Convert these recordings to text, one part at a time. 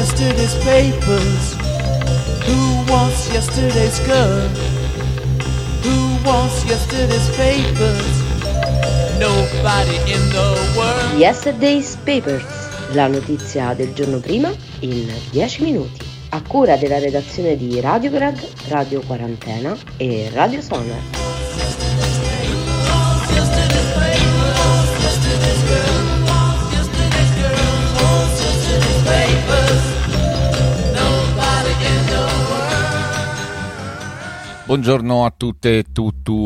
yesterday's papers? Who wants yesterday's girl? Who wants yesterday's papers? Nobody in the world. Yesterday's Papers, la notizia del giorno prima in 10 minuti. A cura della redazione di Radiograd, Radio Quarantena e Radio Sonar. Buongiorno a tutte e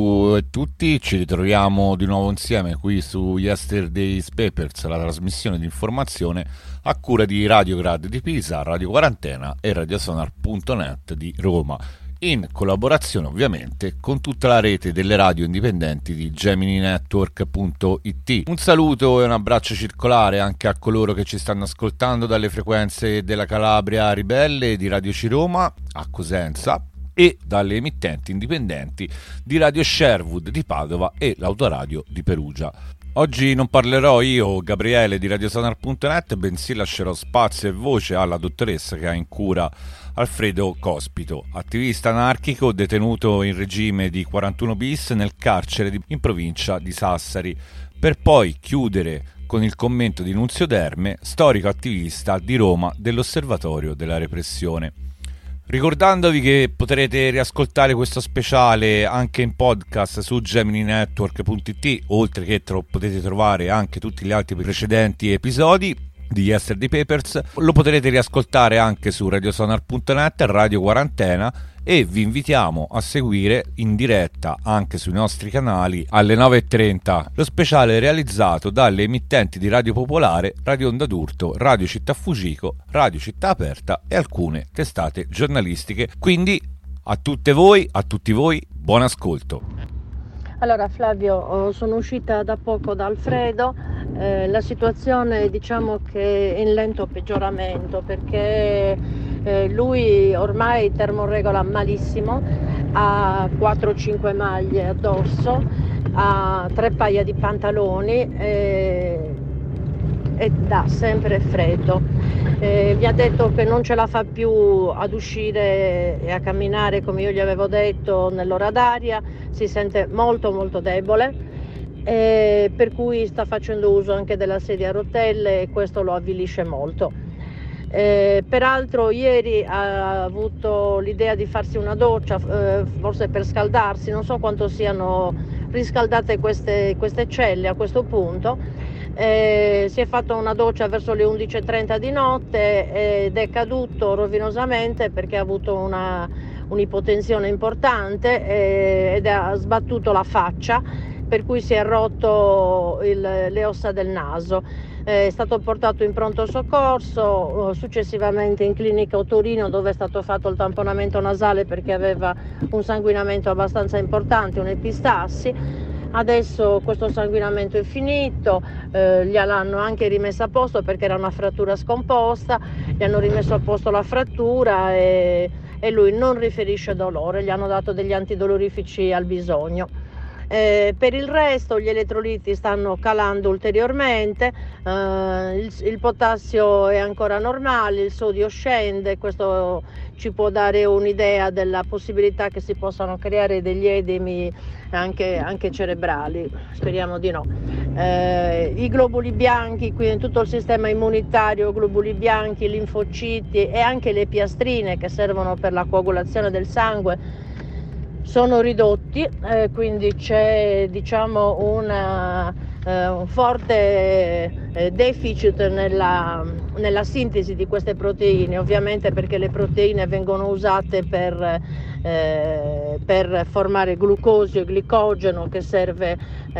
tutti, ci ritroviamo di nuovo insieme qui su Yesterday's Papers, la trasmissione di informazione a cura di Radiograd di Pisa, Radio Quarantena e radiosonar.net di Roma, in collaborazione ovviamente con tutta la rete delle radio indipendenti di GeminiNetwork.it. Un saluto e un abbraccio circolare anche a coloro che ci stanno ascoltando dalle frequenze della Calabria Ribelle di Radio Ciroma a Cosenza e dalle emittenti indipendenti di Radio Sherwood di Padova e l'Autoradio di Perugia. Oggi non parlerò io, Gabriele di radiosonar.net, bensì lascerò spazio e voce alla dottoressa che ha in cura Alfredo Cospito, attivista anarchico detenuto in regime di 41 bis nel carcere in provincia di Sassari, per poi chiudere con il commento di Nunzio Derme, storico attivista di Roma dell'Osservatorio della Repressione. Ricordandovi che potrete riascoltare questo speciale anche in podcast su GeminiNetwork.it, oltre che potete trovare anche tutti gli altri precedenti episodi di Yesterday Papers, lo potrete riascoltare anche su radiosonar.net, Radio Quarantena, e vi invitiamo a seguire in diretta anche sui nostri canali alle 9.30 lo speciale realizzato dalle emittenti di Radio Popolare, Radio Onda d'Urto, Radio Città Fugico, Radio Città Aperta e alcune testate giornalistiche. Quindi a tutte voi, a tutti voi, buon ascolto. Allora Flavio, sono uscita da poco da Alfredo, la situazione diciamo che è in lento peggioramento perché lui ormai termoregola malissimo, ha 4-5 maglie addosso, ha 3 paia di pantaloni e dà sempre freddo. Mi ha detto che non ce la fa più ad uscire e a camminare come io gli avevo detto nell'ora d'aria, si sente molto molto debole, per cui sta facendo uso anche della sedia a rotelle e questo lo avvilisce molto. Peraltro ieri ha avuto l'idea di farsi una doccia, forse per scaldarsi, non so quanto siano riscaldate queste celle a questo punto. Si è fatto una doccia verso le 11.30 di notte ed è caduto rovinosamente perché ha avuto un'ipotensione importante ed ha sbattuto la faccia, per cui si è rotto le ossa del naso. È stato portato in pronto soccorso, successivamente in clinica a Torino, dove è stato fatto il tamponamento nasale perché aveva un sanguinamento abbastanza importante, un'epistassi. Adesso questo sanguinamento è finito, gliel'hanno anche rimessa a posto perché era una frattura scomposta, gli hanno rimesso a posto la frattura e lui non riferisce dolore, gli hanno dato degli antidolorifici al bisogno. Per il resto gli elettroliti stanno calando ulteriormente, il potassio è ancora normale, il sodio scende, questo ci può dare un'idea della possibilità che si possano creare degli edemi anche cerebrali, speriamo di no. I globuli bianchi, quindi tutto il sistema immunitario, globuli bianchi, linfociti e anche le piastrine che servono per la coagulazione del sangue sono ridotti, quindi c'è diciamo un forte deficit nella sintesi di queste proteine, ovviamente perché le proteine vengono usate per formare glucosio e glicogeno che serve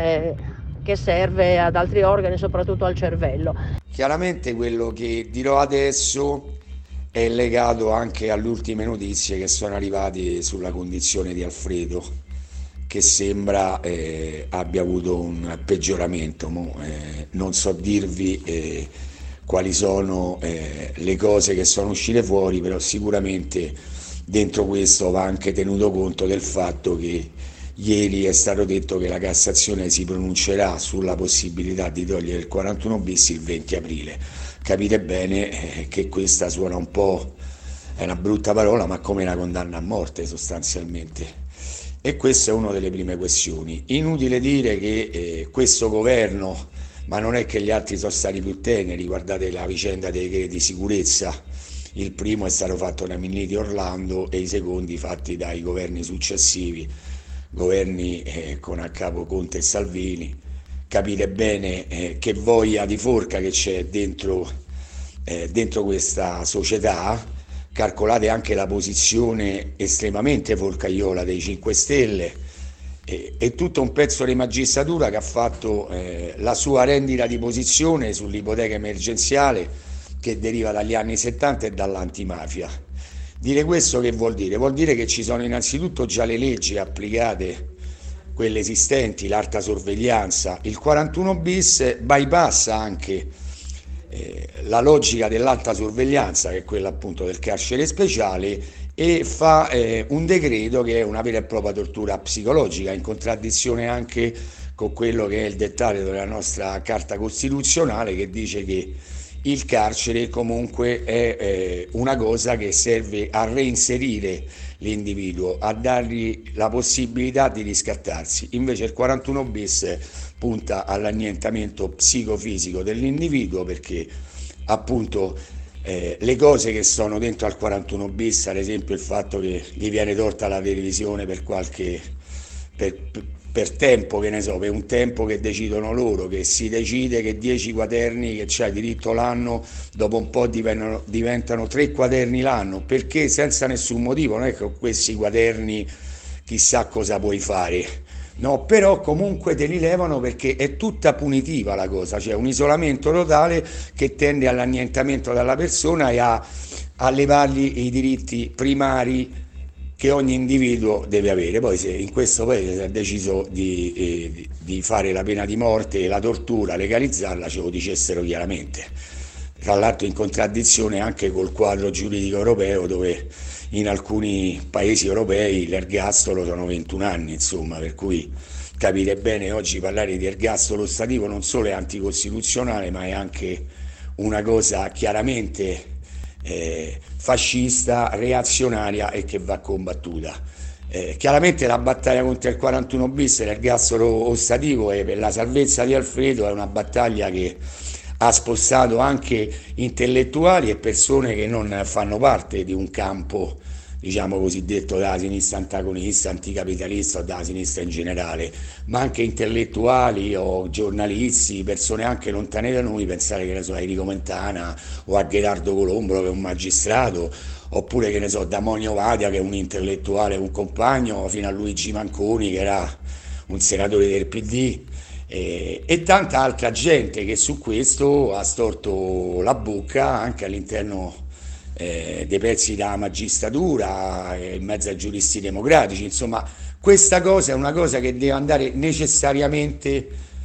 ad altri organi, soprattutto al cervello. Chiaramente quello che dirò adesso è legato anche alle ultime notizie che sono arrivate sulla condizione di Alfredo, che sembra abbia avuto un peggioramento. Non so dirvi quali sono le cose che sono uscite fuori, però sicuramente dentro questo va anche tenuto conto del fatto che ieri è stato detto che la Cassazione si pronuncerà sulla possibilità di togliere il 41 bis il 20 aprile. capite bene che questa suona un po', è una brutta parola, ma come una condanna a morte sostanzialmente. E questa è una delle prime questioni. Inutile dire che questo governo, ma non è che gli altri sono stati più teneri, guardate la vicenda dei decreti di sicurezza, il primo è stato fatto da Minniti Orlando e i secondi fatti dai governi successivi, governi con a capo Conte e Salvini. Capite bene che voglia di forca che c'è dentro questa società. Calcolate anche la posizione estremamente forcaiola dei 5 Stelle e tutto un pezzo di magistratura che ha fatto la sua rendita di posizione sull'ipoteca emergenziale che deriva dagli anni 70 e dall'antimafia. Dire questo che vuol dire? Vuol dire che ci sono innanzitutto già le leggi applicate, quelle esistenti, l'alta sorveglianza. Il 41 bis bypassa anche la logica dell'alta sorveglianza, che è quella appunto del carcere speciale, e fa un decreto che è una vera e propria tortura psicologica, in contraddizione anche con quello che è il dettaglio della nostra Carta Costituzionale, che dice che il carcere comunque è una cosa che serve a reinserire l'individuo, a dargli la possibilità di riscattarsi. Invece il 41 bis punta all'annientamento psicofisico dell'individuo, perché appunto le cose che sono dentro al 41 bis, ad esempio il fatto che gli viene tolta la televisione per tempo, che ne so, per un tempo che decidono loro, che si decide che 10 quaderni che c'hai diritto l'anno, dopo un po' diventano 3 quaderni l'anno, perché senza nessun motivo, non è che con questi quaderni chissà cosa puoi fare, no, però comunque te li levano perché è tutta punitiva la cosa, c'è un isolamento totale che tende all'annientamento della persona e a levargli i diritti primari che ogni individuo deve avere. Poi se in questo paese si è deciso di fare la pena di morte e la tortura, legalizzarla, ce lo dicessero chiaramente. Tra l'altro in contraddizione anche col quadro giuridico europeo, dove in alcuni paesi europei l'ergastolo sono 21 anni, insomma, per cui capite bene, oggi parlare di ergastolo ostativo non solo è anticostituzionale, ma è anche una cosa chiaramente fascista, reazionaria e che va combattuta. Chiaramente la battaglia contro il 41 bis e l'ergastolo ostativo e per la salvezza di Alfredo è una battaglia che ha spostato anche intellettuali e persone che non fanno parte di un campo, diciamo cosiddetto della sinistra antagonista, anticapitalista o della sinistra in generale, ma anche intellettuali o giornalisti, persone anche lontane da noi, pensare che ne so a Enrico Mentana o a Gherardo Colombro che è un magistrato, oppure che ne so da Monio Vadia che è un intellettuale, un compagno, fino a Luigi Manconi che era un senatore del PD e tanta altra gente che su questo ha storto la bocca anche all'interno dei pezzi della magistratura, in mezzo ai giuristi democratici. Insomma, questa cosa è una cosa che deve andare necessariamente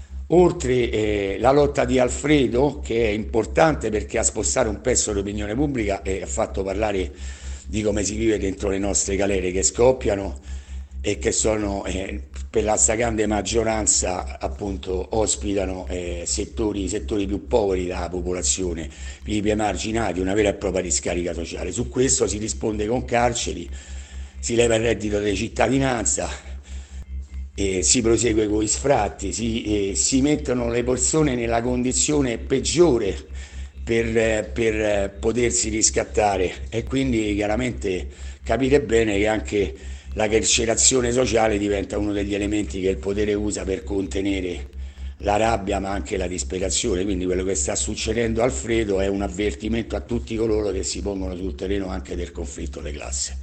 oltre la lotta di Alfredo, che è importante perché ha spostato un pezzo dell'opinione pubblica e ha fatto parlare di come si vive dentro le nostre galere che scoppiano e che sono per la stragrande maggioranza appunto ospitano settori più poveri della popolazione, più emarginati, una vera e propria discarica sociale. Su questo si risponde con carceri, si leva il reddito di cittadinanza, si prosegue con gli sfratti, si mettono le persone nella condizione peggiore per potersi riscattare e quindi chiaramente capite bene che anche la carcerazione sociale diventa uno degli elementi che il potere usa per contenere la rabbia ma anche la disperazione. Quindi quello che sta succedendo a Alfredo è un avvertimento a tutti coloro che si pongono sul terreno anche del conflitto di classe.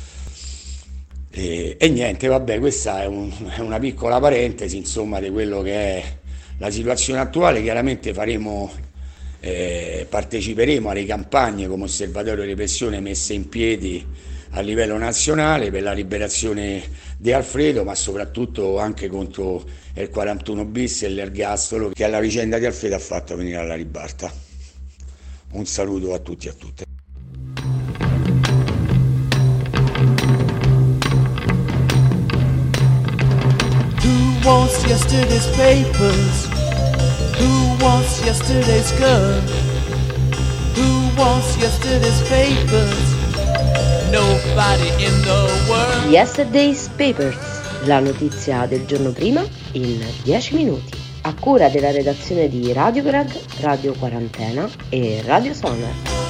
E niente, vabbè, questa è una piccola parentesi insomma di quello che è la situazione attuale. Chiaramente parteciperemo alle campagne come osservatorio di repressione messe in piedi a livello nazionale per la liberazione di Alfredo, ma soprattutto anche contro il 41 bis e l'ergastolo che alla vicenda di Alfredo ha fatto venire alla ribalta. Un saluto a tutti e a tutte. Who wants yesterday's papers? Who wants yesterday's girl? Who wants yesterday's papers? Nobody in the world. Yesterday's Papers, la notizia del giorno prima in 10 minuti. A cura della redazione di Radio Grad, Radio Quarantena e Radio Sonar.